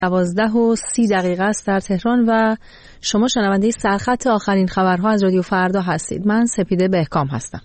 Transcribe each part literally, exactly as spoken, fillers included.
دوازده و سی دقیقه است در تهران و شما شنونده سرخط آخرین خبرها از رادیو فردا هستید. من سپیده بهکام هستم.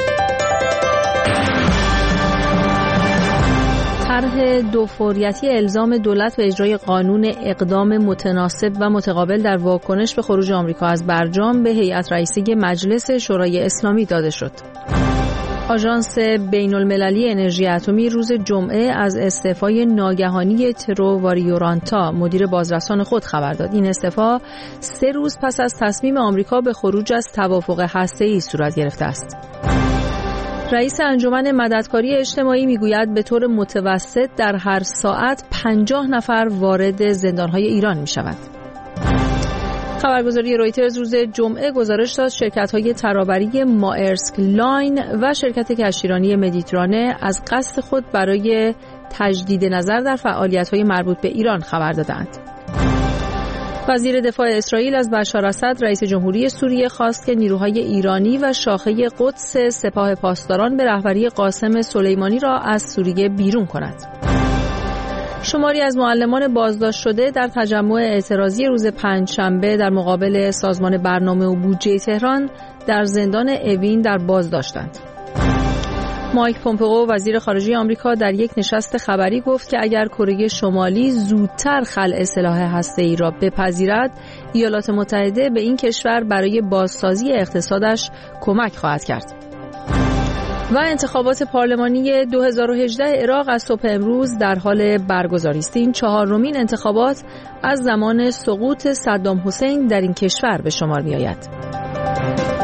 طرح دوفوریتی الزام دولت به اجرای قانون اقدام متناسب و متقابل در واکنش به خروج آمریکا از برجام به هیئت رئیسه مجلس شورای اسلامی داده شد. آژانس بین المللی انرژی اتمی روز جمعه از استعفای ناگهانی ترو واریورانتا مدیر بازرسان خود خبر داد. این استعفا سه روز پس از تصمیم آمریکا به خروج از توافق هسته‌ای صورت گرفته است. رئیس انجمن مددکاری اجتماعی میگوید به طور متوسط در هر ساعت پنجاه نفر وارد زندان‌های ایران می‌شود. خبرگزاری رویترز روز جمعه گزارش داد شرکت‌های ترابری مائرسک لاین و شرکت کشتیرانی مدیترانه از قصد خود برای تجدید نظر در فعالیت‌های مربوط به ایران خبر دادند. وزیر دفاع اسرائیل از بشار اسد رئیس جمهوری سوریه خواست که نیروهای ایرانی و شاخه قدس سپاه پاسداران به رهبری قاسم سلیمانی را از سوریه بیرون کند. شماری از معلمان بازداشت شده در تجمع اعتراضی روز پنجشنبه در مقابل سازمان برنامه و بودجه تهران در زندان اوین در بازداشتند. مایک پومپئو وزیر خارجه آمریکا در یک نشست خبری گفت که اگر کره شمالی زودتر خلع سلاح هسته‌ای را بپذیرد، ایالات متحده به این کشور برای بازسازی اقتصادش کمک خواهد کرد. و انتخابات پارلمانی دو هزار و هجده عراق از صبح امروز در حال برگزاری است. این چهارمین انتخابات از زمان سقوط صدام حسین در این کشور به شمار می‌آید.